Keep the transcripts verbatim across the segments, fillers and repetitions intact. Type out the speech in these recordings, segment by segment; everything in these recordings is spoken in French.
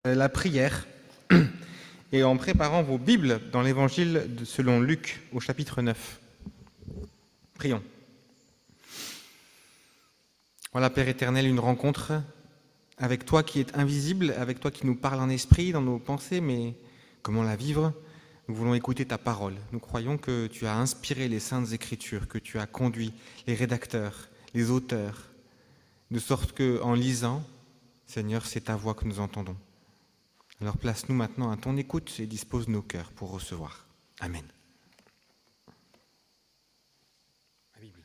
la prière et en préparant vos Bibles dans l'Évangile de- selon Luc au chapitre neuf. Prions. Voilà, Père éternel, une rencontre avec toi qui est invisible, avec toi qui nous parle en esprit, dans nos pensées, mais comment la vivre? Nous voulons écouter ta parole. Nous croyons que tu as inspiré les saintes écritures, que tu as conduit les rédacteurs, les auteurs, de sorte que, en lisant, Seigneur, c'est ta voix que nous entendons. Alors place-nous maintenant à ton écoute et dispose nos cœurs pour recevoir. Amen. La Bible.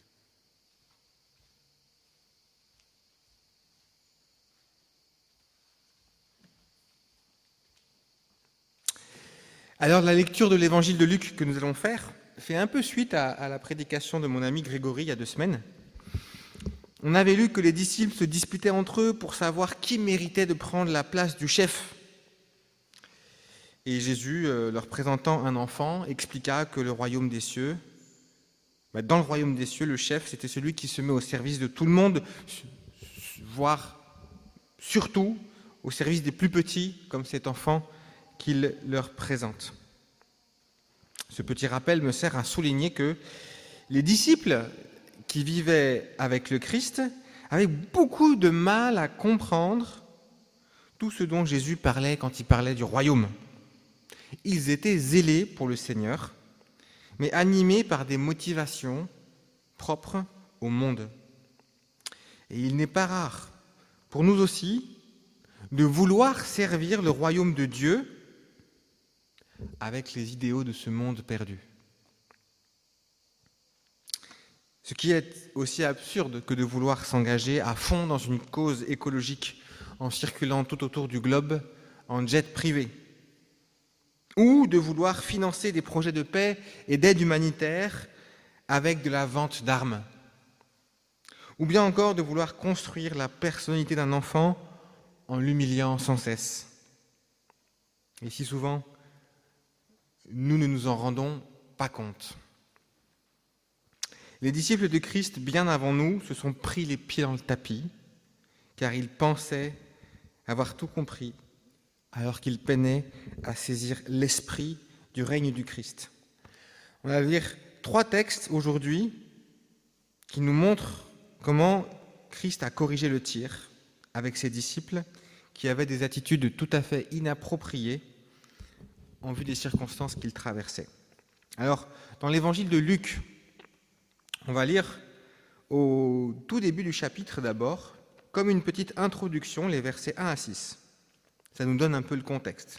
Alors la lecture de l'évangile de Luc que nous allons faire fait un peu suite à, à la prédication de mon ami Grégory il y a deux semaines. On avait lu que les disciples se disputaient entre eux pour savoir qui méritait de prendre la place du chef. Et Jésus, euh, leur présentant un enfant, expliqua que le royaume des cieux, bah, dans le royaume des cieux, le chef, c'était celui qui se met au service de tout le monde, voire surtout au service des plus petits, comme cet enfant qu'il leur présente. Ce petit rappel me sert à souligner que les disciples qui vivaient avec le Christ avaient beaucoup de mal à comprendre tout ce dont Jésus parlait quand il parlait du royaume. Ils étaient zélés pour le Seigneur, mais animés par des motivations propres au monde. Et il n'est pas rare, pour nous aussi, de vouloir servir le royaume de Dieu avec les idéaux de ce monde perdu. Ce qui est aussi absurde que de vouloir s'engager à fond dans une cause écologique en circulant tout autour du globe en jet privé, ou de vouloir financer des projets de paix et d'aide humanitaire avec de la vente d'armes, ou bien encore de vouloir construire la personnalité d'un enfant en l'humiliant sans cesse. Et si souvent, nous ne nous en rendons pas compte. Les disciples de Christ, bien avant nous, se sont pris les pieds dans le tapis, car ils pensaient avoir tout compris, alors qu'ils peinaient à saisir l'esprit du règne du Christ. On va lire trois textes aujourd'hui qui nous montrent comment Christ a corrigé le tir avec ses disciples qui avaient des attitudes tout à fait inappropriées en vue des circonstances qu'ils traversaient. Alors, dans l'évangile de Luc, on va lire au tout début du chapitre d'abord, comme une petite introduction, les versets un à six. Ça nous donne un peu le contexte.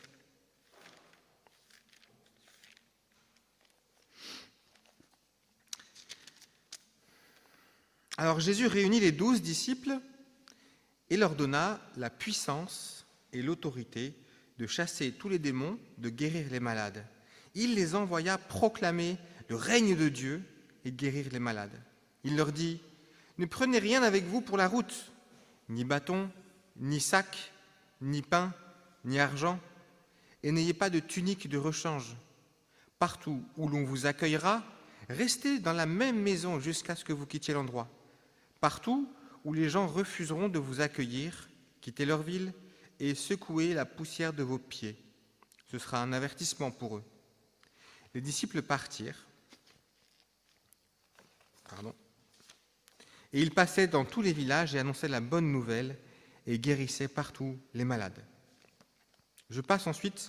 Alors Jésus réunit les douze disciples et leur donna la puissance et l'autorité de chasser tous les démons, de guérir les malades. Il les envoya proclamer le règne de Dieu et guérir les malades. Il leur dit, « Ne prenez rien avec vous pour la route, ni bâton, ni sac, ni pain, ni argent, et n'ayez pas de tunique de rechange. Partout où l'on vous accueillera, restez dans la même maison jusqu'à ce que vous quittiez l'endroit. Partout où les gens refuseront de vous accueillir, quittez leur ville et secouez la poussière de vos pieds. Ce sera un avertissement pour eux. » Les disciples partirent. Pardon. Et ils passaient dans tous les villages et annonçaient la bonne nouvelle et guérissaient partout les malades. Je passe ensuite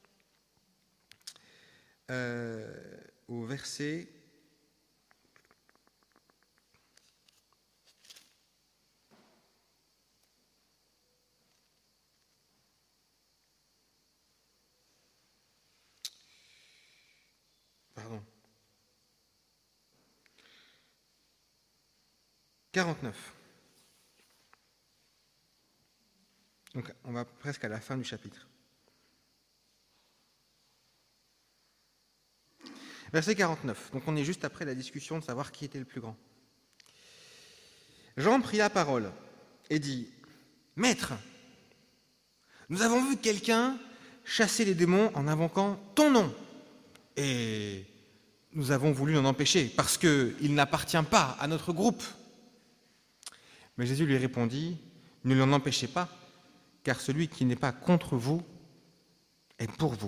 euh, au verset Pardon. quarante-neuf. Donc on va presque à la fin du chapitre. Verset quarante-neuf. Donc on est juste après la discussion de savoir qui était le plus grand. Jean prit la parole et dit, « Maître, nous avons vu quelqu'un chasser les démons en invoquant ton nom. Et nous avons voulu l'en empêcher parce qu'il n'appartient pas à notre groupe. » Mais Jésus lui répondit, « Ne l'en empêchez pas, car celui qui n'est pas contre vous est pour vous. »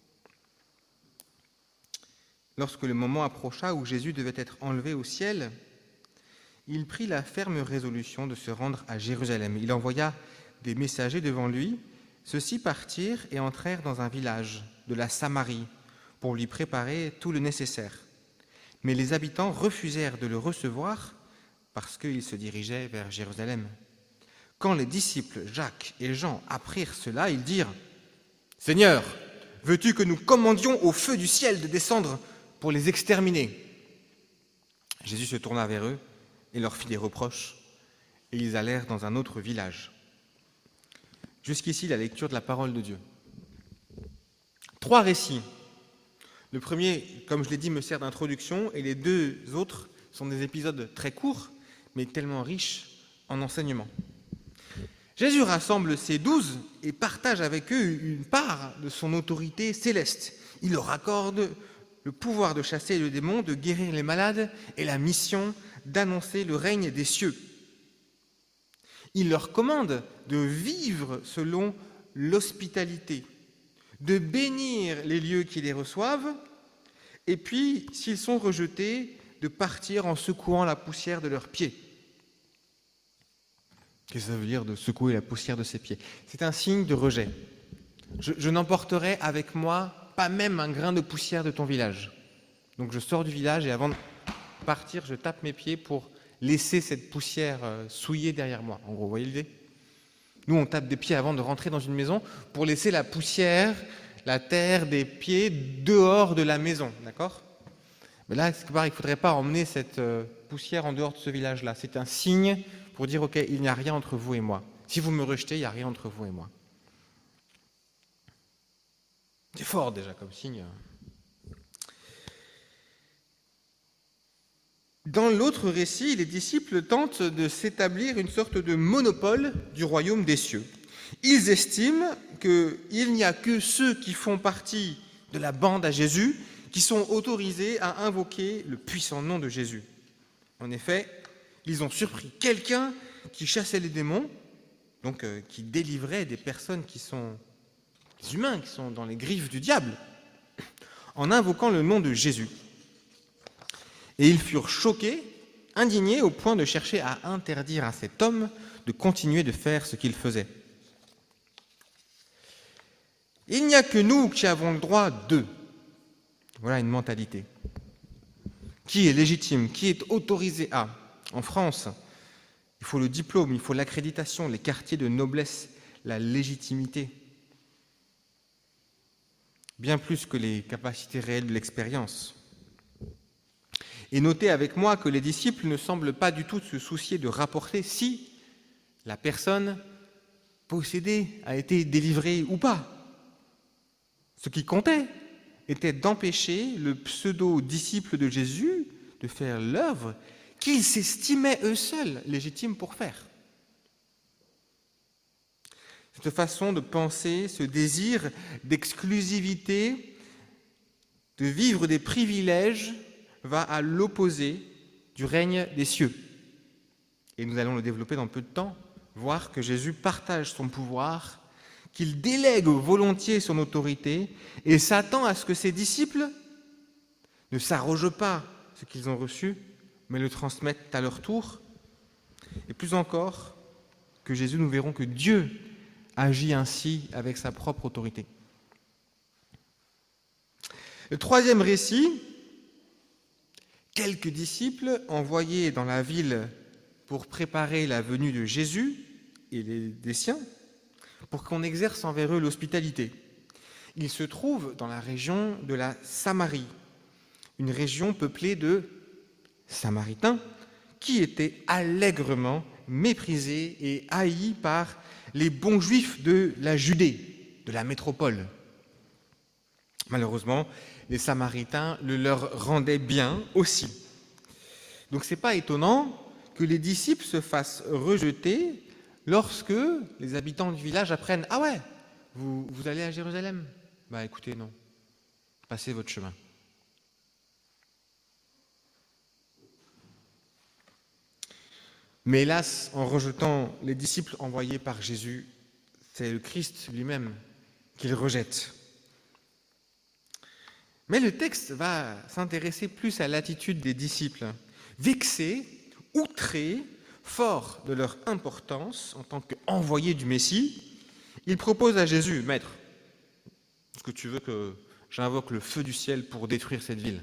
Lorsque le moment approcha où Jésus devait être enlevé au ciel, il prit la ferme résolution de se rendre à Jérusalem. Il envoya des messagers devant lui. Ceux-ci partirent et entrèrent dans un village de la Samarie pour lui préparer tout le nécessaire. Mais les habitants refusèrent de le recevoir parce qu'il se dirigeait vers Jérusalem. Quand les disciples Jacques et Jean apprirent cela, ils dirent : « Seigneur, veux-tu que nous commandions au feu du ciel de descendre pour les exterminer ?» Jésus se tourna vers eux et leur fit des reproches, et ils allèrent dans un autre village. Jusqu'ici, la lecture de la parole de Dieu. Trois récits. Le premier, comme je l'ai dit, me sert d'introduction, et les deux autres sont des épisodes très courts, mais tellement riches en enseignements. Jésus rassemble ses douze et partage avec eux une part de son autorité céleste. Il leur accorde le pouvoir de chasser le démon, de guérir les malades et la mission d'annoncer le règne des cieux. Il leur commande de vivre selon l'hospitalité, de bénir les lieux qui les reçoivent, et puis, s'ils sont rejetés, de partir en secouant la poussière de leurs pieds. Qu'est-ce que ça veut dire de secouer la poussière de ses pieds ? C'est un signe de rejet. Je, je n'emporterai avec moi pas même un grain de poussière de ton village. Donc je sors du village et avant de partir, je tape mes pieds pour laisser cette poussière souillée derrière moi. En gros, vous voyez l'idée ? Nous, on tape des pieds avant de rentrer dans une maison pour laisser la poussière, la terre des pieds dehors de la maison, d'accord ? Mais là, quelque part, il ne faudrait pas emmener cette poussière en dehors de ce village-là. C'est un signe pour dire, ok, il n'y a rien entre vous et moi. Si vous me rejetez, il n'y a rien entre vous et moi. C'est fort déjà comme signe. Dans l'autre récit, les disciples tentent de s'établir une sorte de monopole du royaume des cieux. Ils estiment qu'il n'y a que ceux qui font partie de la bande à Jésus qui sont autorisés à invoquer le puissant nom de Jésus. En effet, ils ont surpris quelqu'un qui chassait les démons, donc euh, qui délivrait des personnes qui sont des humains, qui sont dans les griffes du diable, en invoquant le nom de Jésus. Et ils furent choqués, indignés, au point de chercher à interdire à cet homme de continuer de faire ce qu'il faisait. Il n'y a que nous qui avons le droit de. Voilà une mentalité. Qui est légitime, qui est autorisé à. En France, il faut le diplôme, il faut l'accréditation, les quartiers de noblesse, la légitimité. Bien plus que les capacités réelles de l'expérience. Et notez avec moi que les disciples ne semblent pas du tout se soucier de rapporter si la personne possédée a été délivrée ou pas. Ce qui comptait était d'empêcher le pseudo-disciple de Jésus de faire l'œuvre qu'ils s'estimaient eux seuls légitimes pour faire. Cette façon de penser, ce désir d'exclusivité, de vivre des privilèges, va à l'opposé du règne des cieux. Et nous allons le développer dans peu de temps, voir que Jésus partage son pouvoir, qu'il délègue volontiers son autorité et s'attend à ce que ses disciples ne s'arrogent pas ce qu'ils ont reçu, mais le transmettent à leur tour. Et plus encore, que Jésus, nous verrons que Dieu agit ainsi avec sa propre autorité. Le troisième récit, quelques disciples envoyés dans la ville pour préparer la venue de Jésus et les, des siens, pour qu'on exerce envers eux l'hospitalité. Ils se trouvent dans la région de la Samarie, une région peuplée de Samaritains qui étaient allègrement méprisés et haïs par les bons juifs de la Judée, de la métropole. Malheureusement, les Samaritains le leur rendaient bien aussi. Donc ce n'est pas étonnant que les disciples se fassent rejeter lorsque les habitants du village apprennent « Ah ouais, vous, vous allez à Jérusalem ?» Bah écoutez, non, passez votre chemin. Mais hélas, en rejetant les disciples envoyés par Jésus, C'est le Christ lui-même qu'ils rejettent. Mais le texte va s'intéresser plus à l'attitude des disciples. Vexés, outrés, forts de leur importance en tant qu'envoyés du Messie, ils proposent à Jésus: « Maître, est-ce que tu veux que j'invoque le feu du ciel pour détruire cette ville ?»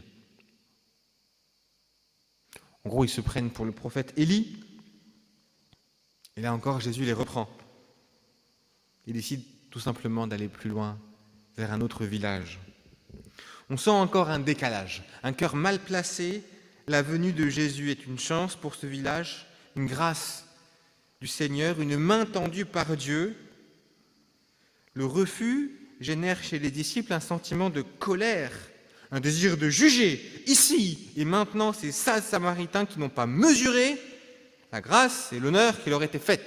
En gros, ils se prennent pour le prophète Élie. Et là encore, Jésus les reprend. Il décide tout simplement d'aller plus loin, vers un autre village. On sent encore un décalage, un cœur mal placé. La venue de Jésus est une chance pour ce village, une grâce du Seigneur, une main tendue par Dieu. Le refus génère chez les disciples un sentiment de colère, un désir de juger, ici et maintenant, ces sales Samaritains qui n'ont pas mesuré la grâce et l'honneur qui leur étaient faits.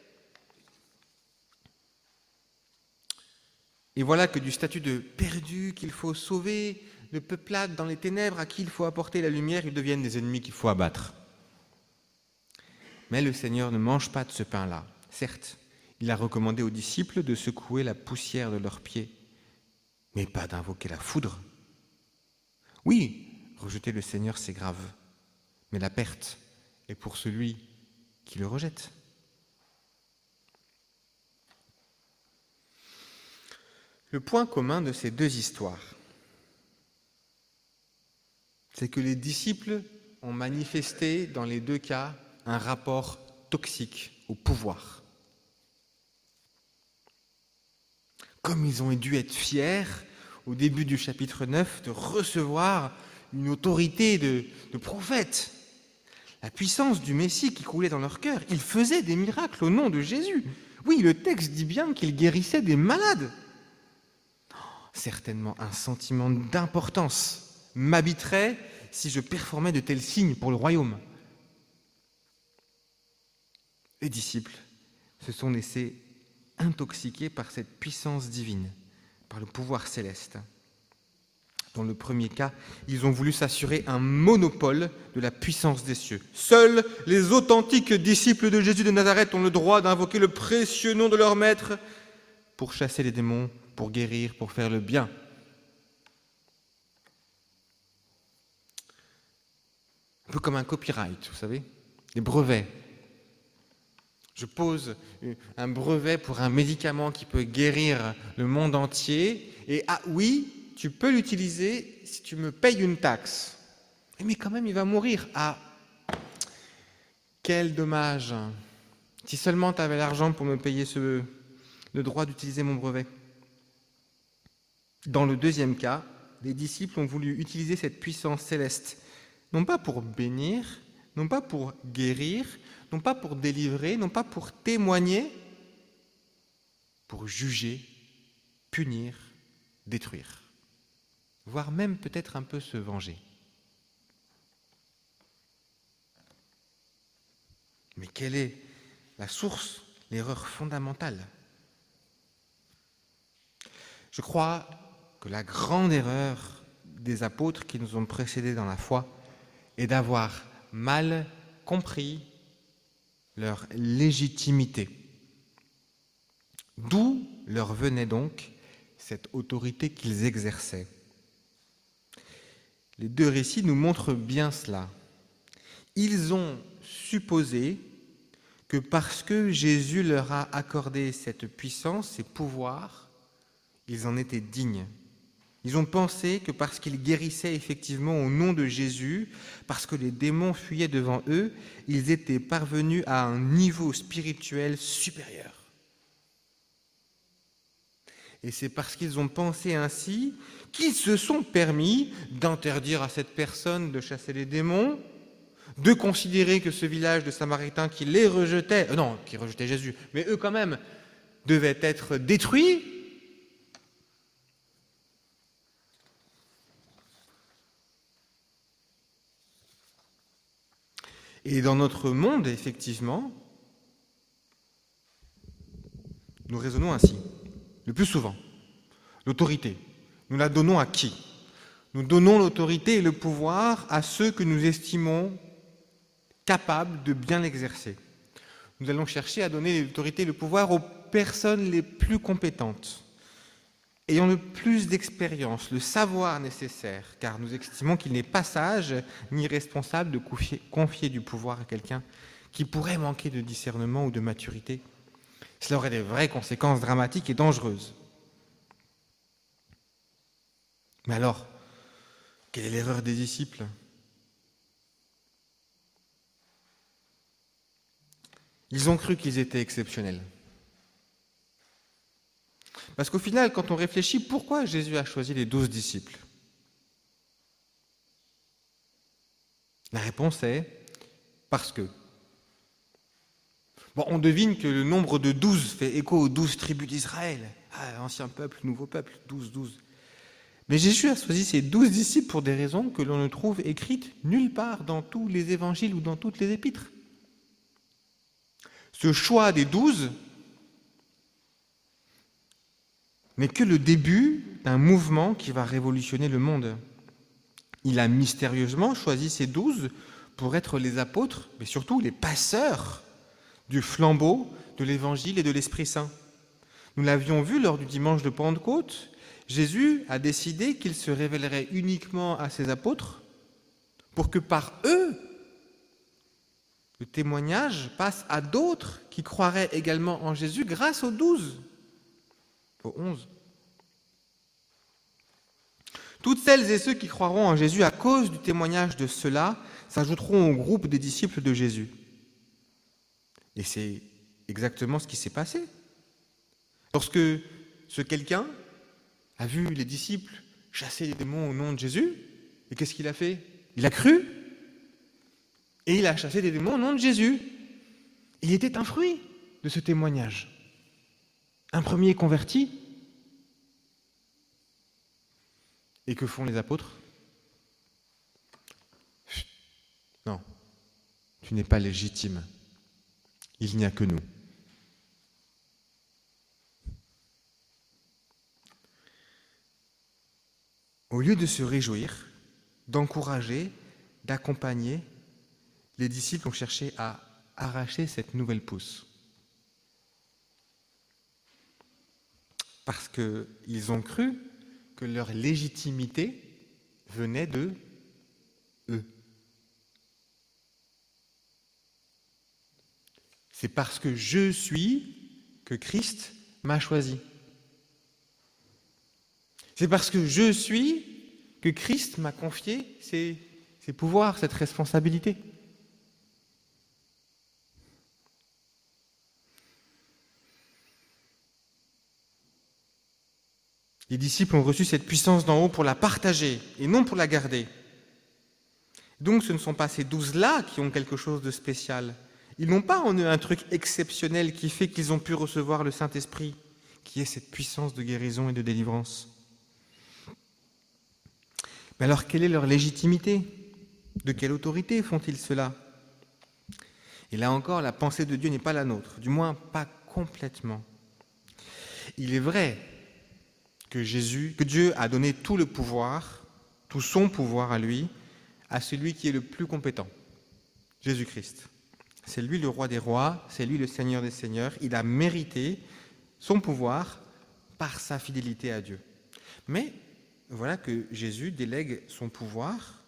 Et voilà que du statut de perdu qu'il faut sauver, de peuplade dans les ténèbres à qui il faut apporter la lumière, ils deviennent des ennemis qu'il faut abattre. Mais le Seigneur ne mange pas de ce pain-là. Certes, il a recommandé aux disciples de secouer la poussière de leurs pieds, mais pas d'invoquer la foudre. Oui, rejeter le Seigneur, c'est grave, mais la perte est pour celui qui le rejette. Le point commun de ces deux histoires, c'est que les disciples ont manifesté dans les deux cas un rapport toxique au pouvoir. Comme ils ont dû être fiers, au début du chapitre neuf, de recevoir une autorité de, de prophète, la puissance du Messie qui coulait dans leur cœur. Ils faisaient des miracles au nom de Jésus. Oui, le texte dit bien qu'ils guérissaient des malades. Certainement un sentiment d'importance m'habiterait si je performais de tels signes pour le royaume. Les disciples se sont laissés intoxiquer par cette puissance divine, par le pouvoir céleste. Dans le premier cas, ils ont voulu s'assurer un monopole de la puissance des cieux. Seuls les authentiques disciples de Jésus de Nazareth ont le droit d'invoquer le précieux nom de leur maître pour chasser les démons, pour guérir, pour faire le bien. Un peu comme un copyright, vous savez, des brevets. Je pose un brevet pour un médicament qui peut guérir le monde entier, et ah oui, tu peux l'utiliser si tu me payes une taxe. Mais quand même, il va mourir. Ah, quel dommage. Si seulement tu avais l'argent pour me payer ce, le droit d'utiliser mon brevet. Dans le deuxième cas, les disciples ont voulu utiliser cette puissance céleste, non pas pour bénir, non pas pour guérir, non pas pour délivrer, non pas pour témoigner, pour juger, punir, détruire, voire même peut-être un peu se venger. Mais quelle est la source, l'erreur fondamentale ? Je crois que la grande erreur des apôtres qui nous ont précédés dans la foi est d'avoir mal compris leur légitimité. D'où leur venait donc cette autorité qu'ils exerçaient. Les deux récits nous montrent bien cela. Ils ont supposé que parce que Jésus leur a accordé cette puissance, ces pouvoirs, ils en étaient dignes. Ils ont pensé que parce qu'ils guérissaient effectivement au nom de Jésus, parce que les démons fuyaient devant eux, ils étaient parvenus à un niveau spirituel supérieur. Et c'est parce qu'ils ont pensé ainsi qu'ils se sont permis d'interdire à cette personne de chasser les démons, de considérer que ce village de Samaritains qui les rejetait, euh non, qui rejetait Jésus, mais eux quand même, devaient être détruits. Et dans notre monde, effectivement, nous raisonnons ainsi, le plus souvent. L'autorité, nous la donnons à qui ? Nous donnons l'autorité et le pouvoir à ceux que nous estimons capables de bien l'exercer. Nous allons chercher à donner l'autorité et le pouvoir aux personnes les plus compétentes, ayant le plus d'expérience, le savoir nécessaire, car nous estimons qu'il n'est pas sage ni responsable de confier, confier du pouvoir à quelqu'un qui pourrait manquer de discernement ou de maturité. Cela aurait des vraies conséquences dramatiques et dangereuses. Mais alors, quelle est l'erreur des disciples ? Ils ont cru qu'ils étaient exceptionnels. Parce qu'au final, quand on réfléchit, pourquoi Jésus a choisi les douze disciples ? La réponse est parce que. Bon, on devine que le nombre de douze fait écho aux douze tribus d'Israël. Ah, ancien peuple, nouveau peuple, douze, douze. Mais Jésus a choisi ces douze disciples pour des raisons que l'on ne trouve écrites nulle part dans tous les évangiles ou dans toutes les épîtres. Ce choix des douze n'est que le début d'un mouvement qui va révolutionner le monde. Il a mystérieusement choisi ces douze pour être les apôtres, mais surtout les passeurs du flambeau de l'Évangile et de l'Esprit Saint. Nous l'avions vu lors du dimanche de Pentecôte, Jésus a décidé qu'il se révélerait uniquement à ses apôtres pour que par eux, le témoignage passe à d'autres qui croiraient également en Jésus grâce aux douze, aux onze. Toutes celles et ceux qui croiront en Jésus à cause du témoignage de ceux-là s'ajouteront au groupe des disciples de Jésus. Et c'est exactement ce qui s'est passé. Lorsque ce quelqu'un a vu les disciples chasser les démons au nom de Jésus, et qu'est-ce qu'il a fait ? Il a cru, et il a chassé des démons au nom de Jésus. Il était un fruit de ce témoignage. Un premier converti. Et que font les apôtres ? Non, tu n'es pas légitime. Il n'y a que nous. Au lieu de se réjouir, d'encourager, d'accompagner, les disciples ont cherché à arracher cette nouvelle pousse. Parce qu'ils ont cru que leur légitimité venait de eux. C'est parce que je suis que Christ m'a choisi. C'est parce que je suis que Christ m'a confié ses, ses pouvoirs, cette responsabilité. Les disciples ont reçu cette puissance d'en haut pour la partager et non pour la garder. Donc ce ne sont pas ces douze-là qui ont quelque chose de spécial. Ils n'ont pas en eux un truc exceptionnel qui fait qu'ils ont pu recevoir le Saint-Esprit, qui est cette puissance de guérison et de délivrance. Mais alors quelle est leur légitimité ? De quelle autorité font-ils cela ? Et là encore, la pensée de Dieu n'est pas la nôtre, du moins pas complètement. Il est vrai que Jésus, que Dieu a donné tout le pouvoir, tout son pouvoir à lui, à celui qui est le plus compétent, Jésus-Christ. C'est lui le roi des rois, c'est lui le Seigneur des seigneurs. Il a mérité son pouvoir par sa fidélité à Dieu. Mais voilà que Jésus délègue son pouvoir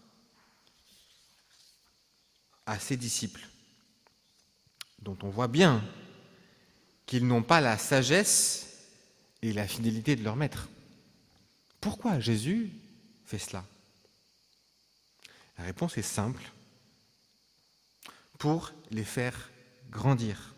à ses disciples, dont on voit bien qu'ils n'ont pas la sagesse et la fidélité de leur maître. Pourquoi Jésus fait cela ? La réponse est simple. Pour les faire grandir.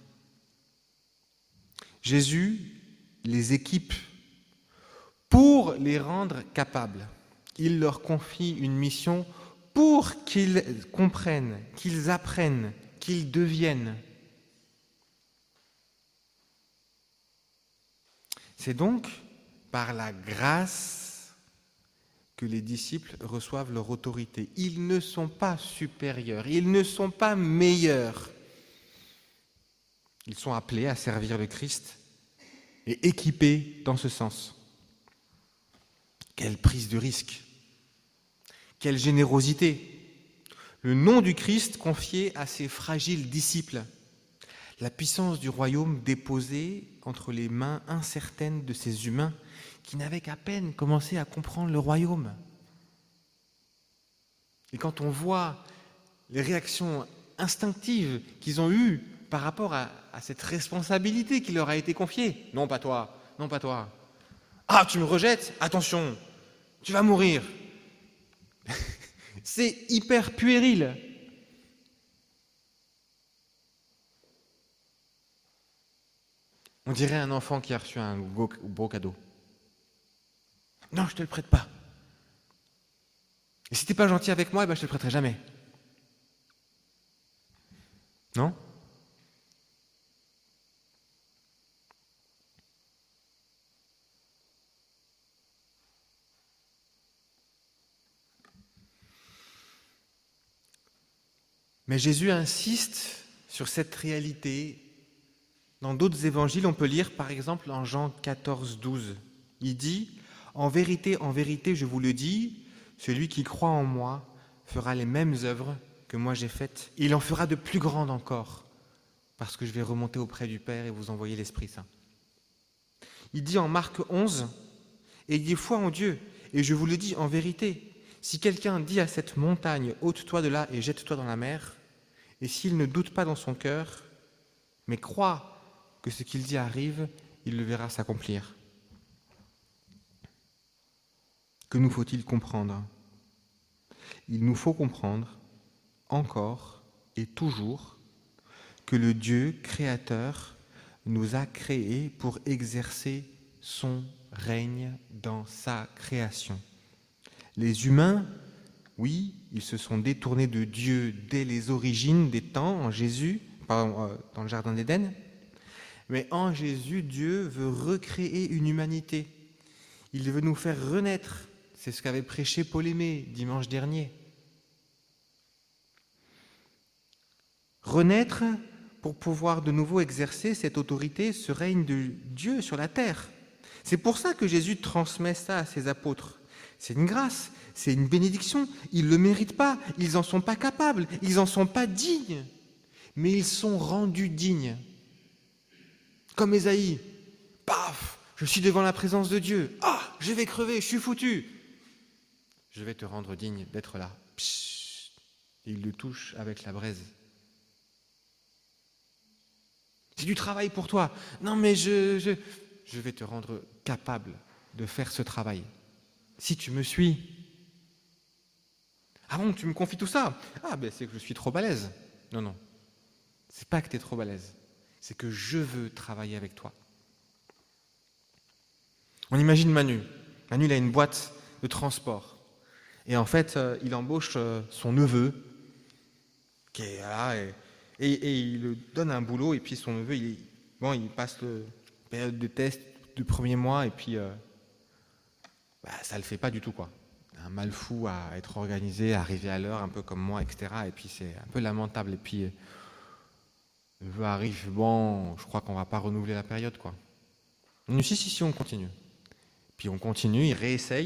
Jésus les équipe pour les rendre capables. Il leur confie une mission pour qu'ils comprennent, qu'ils apprennent, qu'ils deviennent. C'est donc par la grâce que les disciples reçoivent leur autorité. Ils ne sont pas supérieurs, ils ne sont pas meilleurs. Ils sont appelés à servir le Christ et équipés dans ce sens. Quelle prise de risque, quelle générosité. Le nom du Christ confié à ses fragiles disciples. la puissance du royaume déposée entre les mains incertaines de ces humains qui n'avaient qu'à peine commencé à comprendre le royaume. Et quand on voit les réactions instinctives qu'ils ont eues par rapport à, à cette responsabilité qui leur a été confiée, non pas toi, non pas toi. Ah, tu me rejettes? Attention, tu vas mourir. C'est hyper puéril. On dirait un enfant qui a reçu un beau, beau cadeau. Non, je te le prête pas. Et si t'es pas gentil avec moi, eh ben, je te le prêterai jamais. Non? Mais Jésus insiste sur cette réalité. Dans d'autres évangiles, on peut lire par exemple en Jean quatorze, douze. Il dit « En vérité, en vérité, je vous le dis, celui qui croit en moi fera les mêmes œuvres que moi j'ai faites. Et il en fera de plus grandes encore, parce que je vais remonter auprès du Père et vous envoyer l'Esprit Saint. » Il dit en Marc onze « Ayez foi en Dieu, et je vous le dis en vérité, si quelqu'un dit à cette montagne, ôte-toi de là et jette-toi dans la mer, et s'il ne doute pas dans son cœur, mais croit que ce qu'il dit arrive, il le verra s'accomplir. » Que nous faut-il comprendre? Il nous faut comprendre, encore et toujours, que le Dieu créateur nous a créés pour exercer son règne dans sa création. Les humains, oui, ils se sont détournés de Dieu dès les origines des temps, en Jésus, pardon, dans le Jardin d'Éden, mais en Jésus, Dieu veut recréer une humanité. Il veut nous faire renaître. C'est ce qu'avait prêché Paul Aimé dimanche dernier. Renaître pour pouvoir de nouveau exercer cette autorité, ce règne de Dieu sur la terre. C'est pour ça que Jésus transmet ça à ses apôtres. C'est une grâce, c'est une bénédiction. Ils ne le méritent pas, ils n'en sont pas capables, ils n'en sont pas dignes. Mais ils sont rendus dignes. Comme Ésaïe. Paf, je suis devant la présence de Dieu. Ah, je vais crever, je suis foutu. Je vais te rendre digne d'être là. Psst. Et il le touche avec la braise. C'est du travail pour toi. Non, mais je, je, je vais te rendre capable de faire ce travail. Si tu me suis. Ah bon, tu me confies tout ça? Ah ben c'est que je suis trop balèze. Non, non. C'est pas que tu es trop balèze. C'est que je veux travailler avec toi. On imagine Manu. Manu, il a une boîte de transport. Et en fait, euh, il embauche euh, son neveu, qui est là, et, et, et il lui donne un boulot, et puis son neveu, il, bon, il passe la période de test du premier mois, et puis euh, bah, ça ne le fait pas du tout, quoi. Un mal fou à être organisé, à arriver à l'heure, un peu comme moi, et cetera. Et puis c'est un peu lamentable. Et puis, le neveu arrive, bon, je crois qu'on ne va pas renouveler la période, quoi. On dit, si, si, si, on continue. Puis on continue, il réessaye.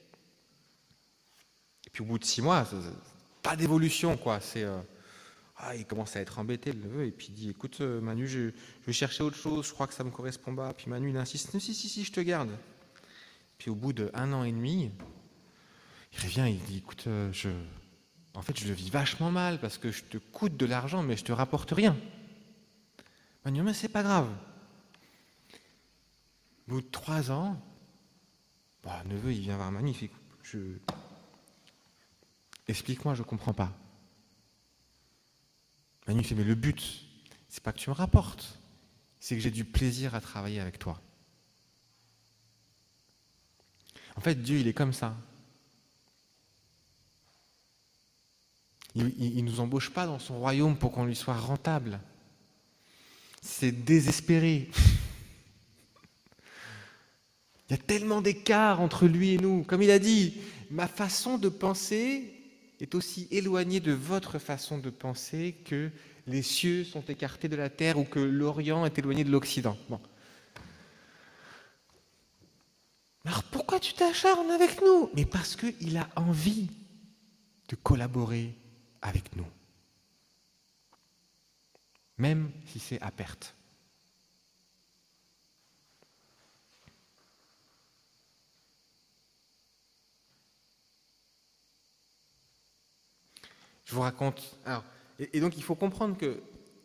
Et puis au bout de six mois, ça, ça, pas d'évolution, quoi. C'est, euh, ah, il commence à être embêté, le neveu, et puis il dit, écoute, euh, Manu, je, je vais chercher autre chose, je crois que ça me correspond pas. Puis Manu, il insiste, si, si, si, je te garde. Puis au bout d'un an et demi, il revient, il dit, écoute, euh, je, en fait, je le vis vachement mal parce que je te coûte de l'argent, mais je te rapporte rien. Manu, mais c'est pas grave. Au bout de trois ans, bah, neveu, il vient voir Manu, il fait, je... explique-moi, je comprends pas. Manu fait, mais le but, c'est pas que tu me rapportes, c'est que j'ai du plaisir à travailler avec toi. En fait, Dieu, il est comme ça. Il ne nous embauche pas dans son royaume pour qu'on lui soit rentable. C'est désespéré. Il y a tellement d'écart entre lui et nous. Comme il a dit, ma façon de penser est aussi éloignée de votre façon de penser que les cieux sont écartés de la terre ou que l'Orient est éloigné de l'Occident. Bon. Alors pourquoi tu t'acharnes avec nous? Mais parce qu'il a envie de collaborer avec nous. même si c'est à perte. Je vous raconte. Alors, et, et donc il faut comprendre que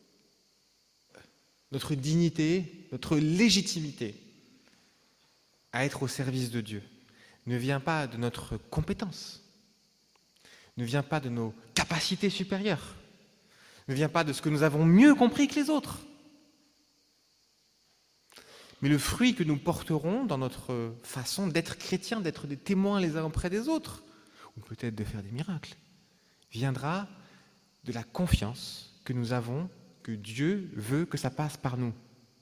notre dignité, notre légitimité à être au service de Dieu ne vient pas de notre compétence, ne vient pas de nos capacités supérieures, ne vient pas de ce que nous avons mieux compris que les autres. Mais le fruit que nous porterons dans notre façon d'être chrétiens, d'être des témoins les uns auprès des autres, ou peut-être de faire des miracles, viendra de la confiance que nous avons, que Dieu veut que ça passe par nous.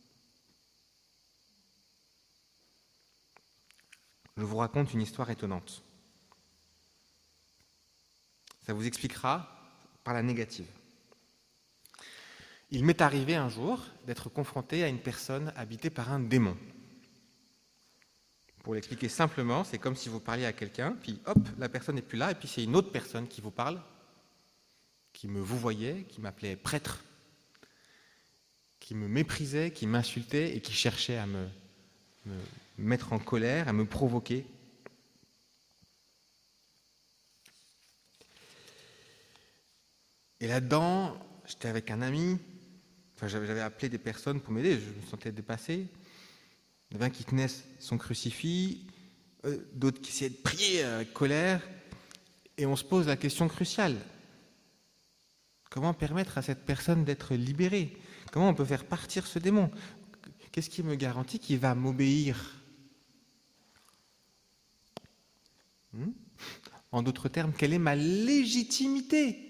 Je vous raconte une histoire étonnante. Ça vous expliquera par la négative. Il m'est arrivé un jour d'être confronté à une personne habitée par un démon. Pour l'expliquer simplement, c'est comme si vous parliez à quelqu'un, puis hop, la personne n'est plus là, et puis c'est une autre personne qui vous parle, qui me vouvoyait, qui m'appelait prêtre, qui me méprisait, qui m'insultait et qui cherchait à me, me mettre en colère, à me provoquer. Et là-dedans, j'étais avec un ami, enfin j'avais, j'avais appelé des personnes pour m'aider, je me sentais dépassé. Il y en avait un qui tenait son crucifix, euh, d'autres qui essayaient de prier avec colère, et on se pose la question cruciale. Comment permettre à cette personne d'être libérée? Comment on peut faire partir ce démon? Qu'est-ce qui me garantit qu'il va m'obéir? hmm En d'autres termes, quelle est ma légitimité?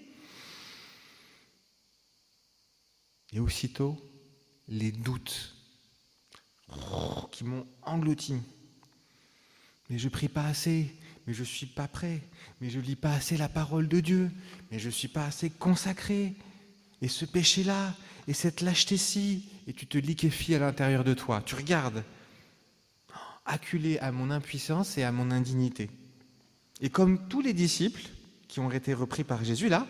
Et aussitôt, les doutes qui m'ont englouti. Mais je prie pas assez, mais je suis pas prêt, mais je lis pas assez la parole de Dieu, mais je suis pas assez consacré. Et ce péché-là, et cette lâcheté-ci, et tu te liquéfies à l'intérieur de toi. Tu regardes, acculé à mon impuissance et à mon indignité. Et comme tous les disciples qui ont été repris par Jésus là,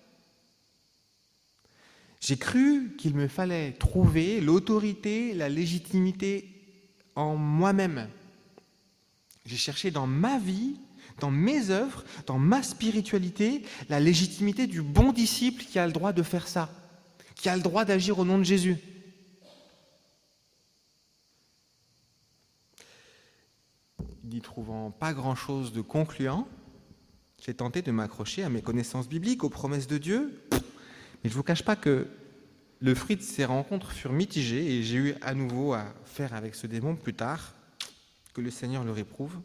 j'ai cru qu'il me fallait trouver l'autorité, la légitimité en moi-même. J'ai cherché dans ma vie, dans mes œuvres, dans ma spiritualité, la légitimité du bon disciple qui a le droit de faire ça, qui a le droit d'agir au nom de Jésus. N'y trouvant pas grand-chose de concluant, j'ai tenté de m'accrocher à mes connaissances bibliques, aux promesses de Dieu. Mais je ne vous cache pas que le fruit de ces rencontres furent mitigés et j'ai eu à nouveau à faire avec ce démon plus tard, que le Seigneur le réprouve.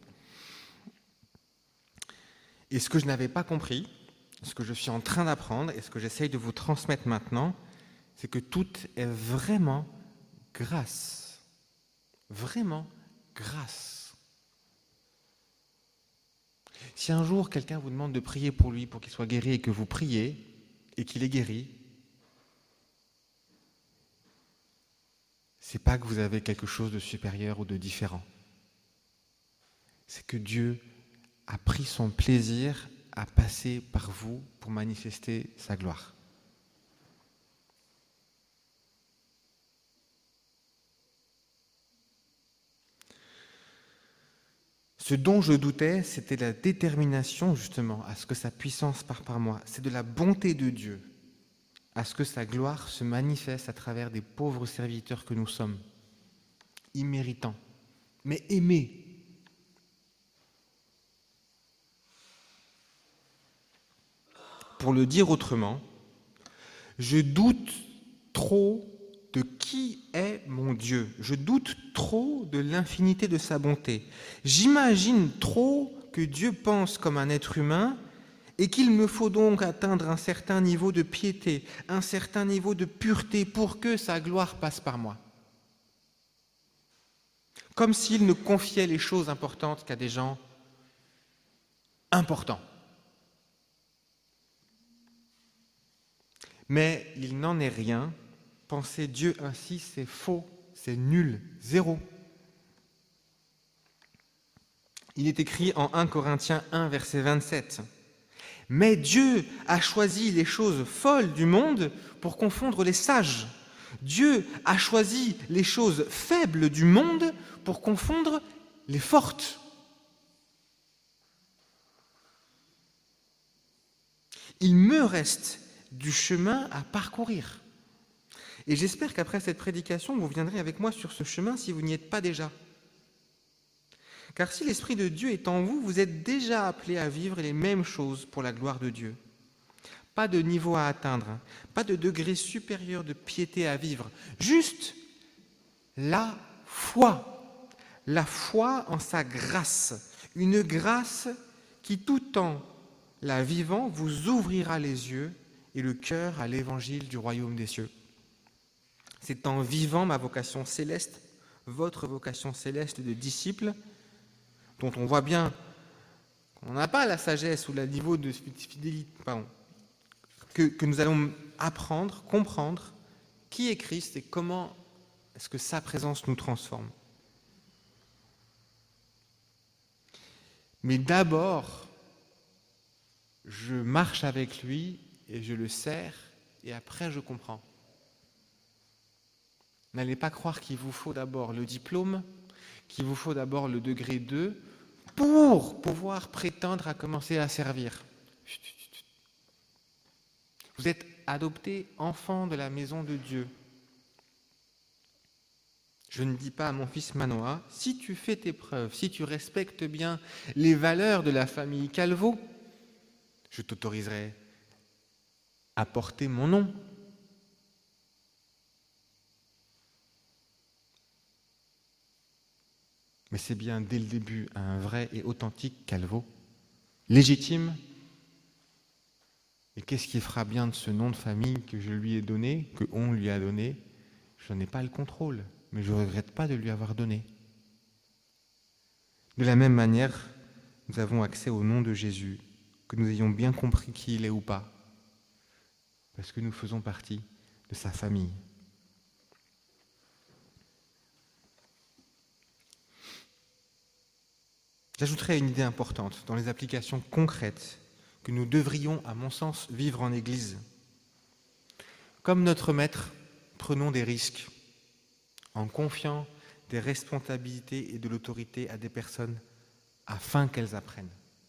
Et ce que je n'avais pas compris, ce que je suis en train d'apprendre et ce que j'essaye de vous transmettre maintenant, c'est que tout est vraiment grâce. Vraiment grâce. Si un jour quelqu'un vous demande de prier pour lui, pour qu'il soit guéri et que vous priez et qu'il est guéri, c'est pas que vous avez quelque chose de supérieur ou de différent. C'est que Dieu a pris son plaisir à passer par vous pour manifester sa gloire. Ce dont je doutais, c'était la détermination justement à ce que sa puissance parte par moi. C'est de la bonté de Dieu à ce que sa gloire se manifeste à travers des pauvres serviteurs que nous sommes, imméritants, mais aimés. Pour le dire autrement, je doute trop de qui est mon Dieu. Je doute trop de l'infinité de sa bonté. J'imagine trop que Dieu pense comme un être humain et qu'il me faut donc atteindre un certain niveau de piété, un certain niveau de pureté pour que sa gloire passe par moi. Comme s'il ne confiait les choses importantes qu'à des gens importants. Mais il n'en est rien. Penser Dieu ainsi, c'est faux, c'est nul, zéro. Il est écrit en un Corinthiens un, verset vingt-sept. Mais Dieu a choisi les choses folles du monde pour confondre les sages. Dieu a choisi les choses faibles du monde pour confondre les fortes. Il me reste du chemin à parcourir. Et j'espère qu'après cette prédication, vous viendrez avec moi sur ce chemin si vous n'y êtes pas déjà. Car si l'Esprit de Dieu est en vous, vous êtes déjà appelés à vivre les mêmes choses pour la gloire de Dieu. Pas de niveau à atteindre, pas de degré supérieur de piété à vivre, juste la foi. La foi en sa grâce, une grâce qui, tout en la vivant, vous ouvrira les yeux et le cœur à l'évangile du royaume des cieux. C'est en vivant ma vocation céleste, votre vocation céleste de disciple, dont on voit bien qu'on n'a pas la sagesse ou le niveau de fidélité, pardon, que, que nous allons apprendre, comprendre qui est Christ et comment est-ce que sa présence nous transforme. Mais d'abord, je marche avec lui et je le sers et après je comprends. N'allez pas croire qu'il vous faut d'abord le diplôme, qu'il vous faut d'abord le degré deux pour pouvoir prétendre à commencer à servir. Vous êtes adoptés enfants de la maison de Dieu. Je ne dis pas à mon fils Manoa, si tu fais tes preuves, si tu respectes bien les valeurs de la famille Calvo, je t'autoriserai à porter mon nom. Mais c'est bien dès le début un vrai et authentique Calvo, légitime. Et qu'est-ce qui fera bien de ce nom de famille que je lui ai donné, que on lui a donné? Je n'ai pas le contrôle, mais je ne regrette pas de lui avoir donné. De la même manière, nous avons accès au nom de Jésus, que nous ayons bien compris qui il est ou pas, parce que nous faisons partie de sa famille. J'ajouterai une idée importante dans les applications concrètes que nous devrions, à mon sens, vivre en Église. Comme notre Maître, prenons des risques en confiant des responsabilités et de l'autorité à des personnes afin qu'elles apprennent,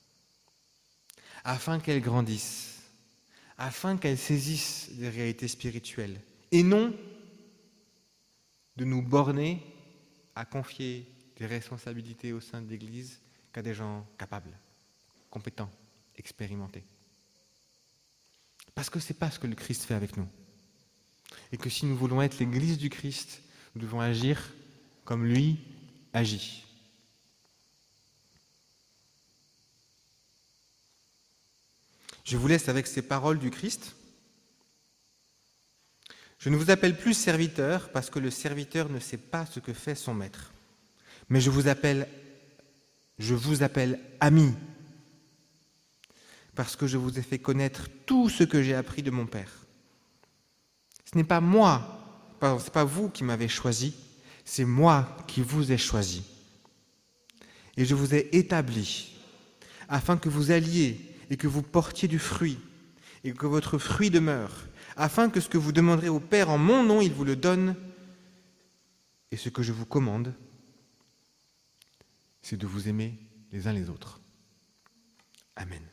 afin qu'elles grandissent, afin qu'elles saisissent des réalités spirituelles, et non de nous borner à confier des responsabilités au sein de l'Église qu'à des gens capables, compétents, expérimentés. Parce que ce n'est pas ce que le Christ fait avec nous. Et que si nous voulons être l'Église du Christ, nous devons agir comme lui agit. Je vous laisse avec ces paroles du Christ. Je ne vous appelle plus serviteur parce que le serviteur ne sait pas ce que fait son maître. Mais je vous appelle, je vous appelle ami parce que je vous ai fait connaître tout ce que j'ai appris de mon Père. Ce n'est pas moi, pardon, ce n'est pas vous qui m'avez choisi, c'est moi qui vous ai choisi. Et je vous ai établi afin que vous alliez et que vous portiez du fruit et que votre fruit demeure, afin que ce que vous demanderez au Père en mon nom, il vous le donne. Et ce que je vous commande, c'est de vous aimer les uns les autres. Amen.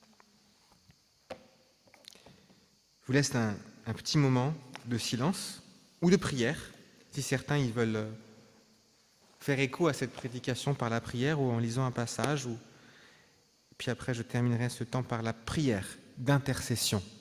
Je vous laisse un, un petit moment de silence ou de prière, si certains ils veulent faire écho à cette prédication par la prière ou en lisant un passage. Ou... Puis après, je terminerai ce temps par la prière d'intercession.